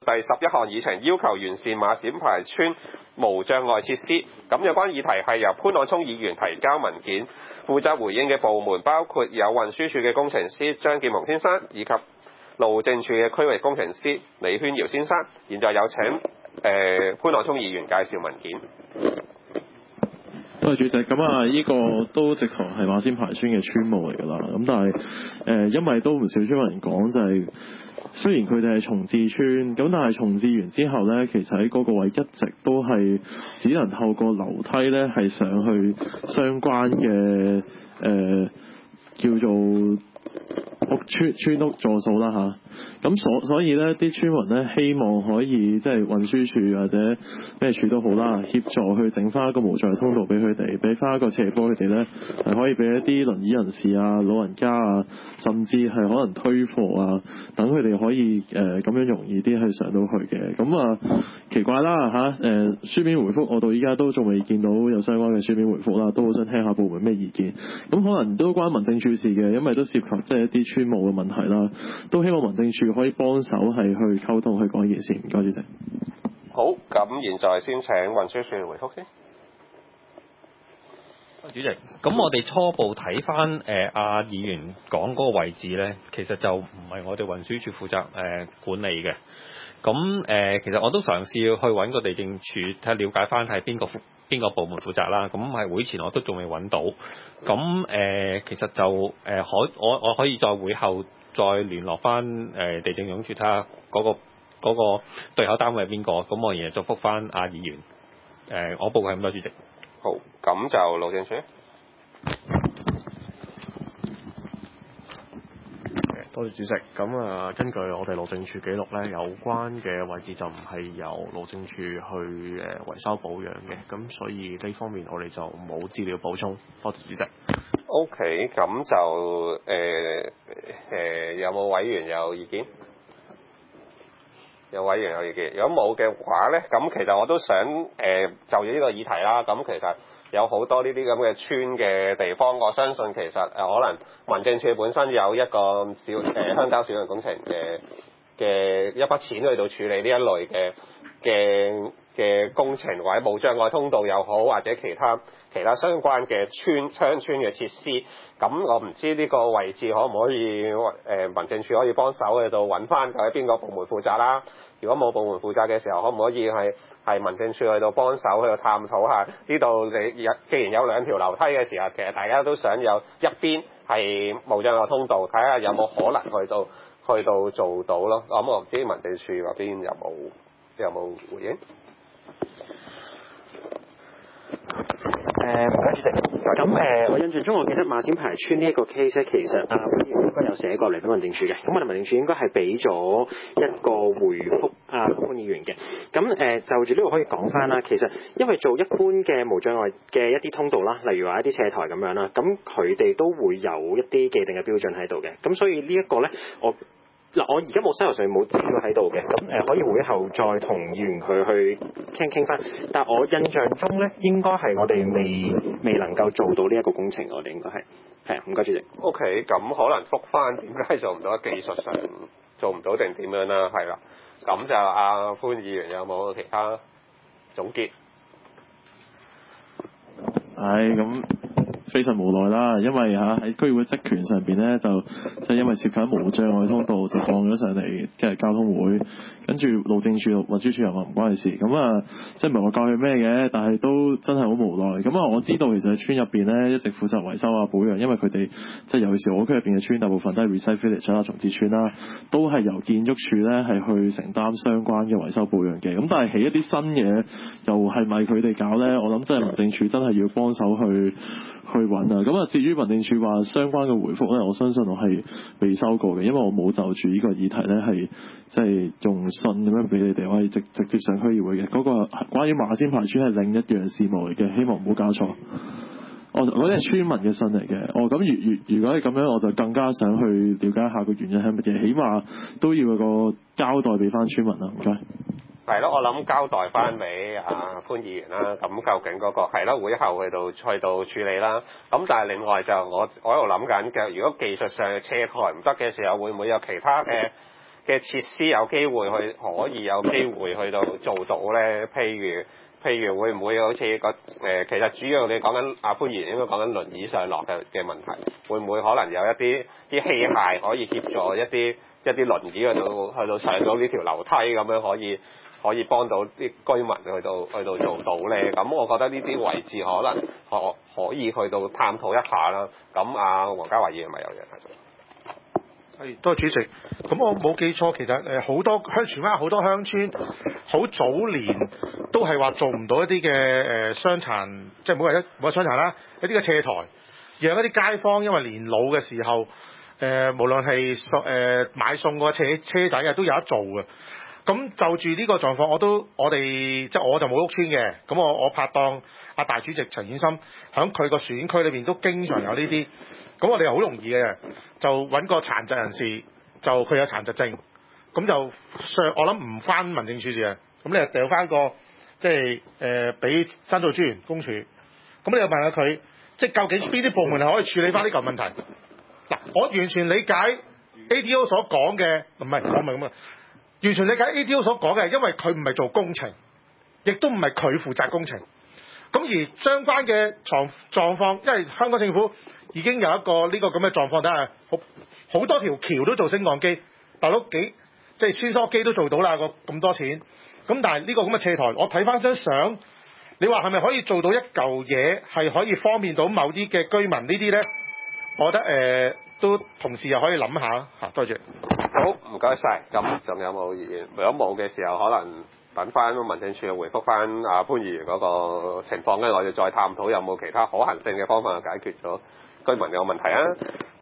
第11項議程要求完善馬閃牌村無障礙設施。咁有關議題係由潘朗聰議員提交文件，負責回應嘅部門包括有運輸署嘅工程師張劍虹先生，以及路政署嘅區域工程師李軒堯先生。現在有請潘朗聰議員介紹文件。 多謝主席，咁啊，呢個都直頭係馬閃牌村嘅村務嚟㗎啦。咁但係因為都唔少村民講就係、雖然佢哋係重置村，咁但係重置完之後呢，其實喺嗰個位一直都係只能透過樓梯呢係上去相關嘅叫做村屋座數啦嚇。咁所以呢啲村民呢，希望可以即係運輸署或者咩處都好啦，協助去整翻一個無障礙通道俾佢哋，俾翻一個斜坡佢哋呢，係可以俾一啲輪椅人士啊、老人家啊，甚至係可能推貨啊，等佢哋可以咁樣容易啲去上到去嘅。咁啊奇怪啦嚇，書面回覆我到依家都仲未見到有相關嘅書面回覆啦，都好想聽下部門咩意見。咁可能都關民政處事嘅，因為都涉及即係一啲村務嘅問題啦，都希望民政處可以幫手係去溝通去講件事。唔該主席。 好，咁現在先請運輸署回覆先。 主席，咁我哋初步睇翻阿議員講嗰個位置呢，其實就唔係我哋運輸署負責管理嘅。咁其實我都嘗試去揾個地政處睇下了解翻係邊個部門負責啦。咁喺會前我都仲未揾到。咁其實就我可以在會後再聯絡翻地政總署睇下嗰個對口單位係邊個。咁我然後再覆翻阿議員。我報告係咁多，主席。 好，咁就路政署。 多謝主席。咁啊，根據我哋路政署記錄咧，有關嘅位置就唔係由路政署去維修保養嘅，咁所以呢方面我哋就冇資料補充。多謝主席。 OK， 咁就有冇委員有意見？有委員有意見，如果冇嘅話咧，咁其實我都想就住呢個議題啦。咁其實有好多呢啲咁嘅村嘅地方，我相信其實可能民政處本身有一個鄉郊小型工程嘅一筆錢去到處理呢一類嘅工程，或者無障礙通道又好，或者其他相關嘅鄉村嘅設施。咁我唔知呢個位置可唔可以民政處可以幫手去到揾翻究竟邊個部門負責啦？如果冇部門負責嘅時候，可唔可以係民政處去到幫手去到探討下呢度？你既然有兩條樓梯嘅時候，其實大家都想有一邊係無障礙通道，睇下有冇可能去到做到咯。咁我唔知民政處嗰邊有冇回應？ 唔該主席。咁我印象中，我記得馬閃牌村呢一個 case 咧，其實潘議員應該有寫過嚟俾民政處嘅。咁我哋民政處應該係俾咗一個回覆潘議員嘅。咁就住呢個可以講翻啦。其實因為做一般嘅無障礙嘅一啲通道啦，例如話一啲斜台咁樣啦，咁佢哋都會有一啲既定嘅標準喺度嘅。咁所以呢一個咧，我而家冇手頭上冇資料喺度嘅，咁可以會後再同議員佢去傾翻。但係我印象中咧，應該係我哋未能夠做到呢一個工程，我哋應該係唔該主席。 OK， 咁可能覆翻點解做唔到？技術上做唔到定點樣啦？係啦，咁就阿潘議員有冇其他總結？ 咁非常無奈啦，因為喺區議會職權上邊咧，就即係因為涉及無障礙通道，就放咗上嚟嘅交通會，跟住路政署、運輸署又話唔關佢事，咁即係唔係話教佢咩嘅，但係都真係好無奈。咁我知道其實喺村入邊咧一直負責維修啊保養，因為佢哋即係尤其是我區入邊嘅村，大部分都係 Recycle Village 啦、重置村啦，都係由建築署咧係去承擔相關嘅維修保養嘅。咁但係起一啲新嘢，又係咪佢哋搞咧？我諗真係民政處真係要幫手去揾啊！咁至於民政處話相關嘅回覆咧，我相信我係未收過嘅，因為我冇就住呢個議題咧係即係用信咁樣俾你哋可以直接上區議會嘅。嗰個關於馬閃牌村係另一樣事務嚟嘅，希望唔好搞錯。嗰啲係村民嘅信嚟嘅。咁如果係咁樣，我就更加想去了解下個原因係乜嘢，起碼都要有個交代俾翻村民啦。唔該。 係咯，我諗交代翻俾潘議員啦。咁究竟嗰個係咯會後去到處理啦。咁但係另外就我喺度諗緊嘅，如果技術上嘅斜台唔得嘅時候，會唔會有其他嘅嘅設施有機會可以有機會去到做到咧？譬如會唔會好似其實主要你講緊阿潘議員應該講緊輪椅上落嘅問題，會唔會可能有一啲器械可以協助一啲輪椅去到上到呢條樓梯咁樣可以幫到啲居民去到做到咧？咁我覺得呢啲位置可能可以去到探討一下啦。咁黃家華議員咪有嘢睇到？ 係，多謝主席。咁我冇記錯，其實好多荃灣好多鄉村，好早年都係話做唔到一啲嘅傷殘，即係冇話傷殘啦，一啲嘅斜台，讓一啲街坊因為年老嘅時候，無論係買餸個車仔啊，都有得做嘅。咁就住呢個狀況，我哋即係我就冇屋村嘅，咁我拍檔阿大主席陳顯森喺佢個選區裏邊都經常有呢啲。咁我哋又好容易嘅，就揾個殘疾人士，就佢有殘疾證，咁就我諗唔關民政處事嘅，咁你就掉翻個即係俾申訴專員公署，咁你又問下佢，即係究竟邊啲部門係可以處理翻呢個問題？嗱，我完全理解 ADO 所講嘅，唔係我唔係咁啊，完全理解 ADO 所講嘅，因為佢唔係做工程，亦都唔係佢負責工程，咁而相關嘅狀況，因為香港政府已經有一個呢個咁嘅狀況，睇下好多條橋都做升降機，大佬即係穿梭機都做到啦，咁多錢。咁但係呢個咁嘅斜台，我睇翻張相，你話係咪可以做到一嚿嘢係可以方便到某啲嘅居民呢啲咧？我覺得都同事又可以諗下嚇，多謝。 好，唔該晒。咁仲有冇議員？如果冇嘅時候，可能等翻民政處回覆翻阿潘議員嗰個情況，跟住我哋再探討有冇其他可行性嘅方法去解決咗居民有問題啊。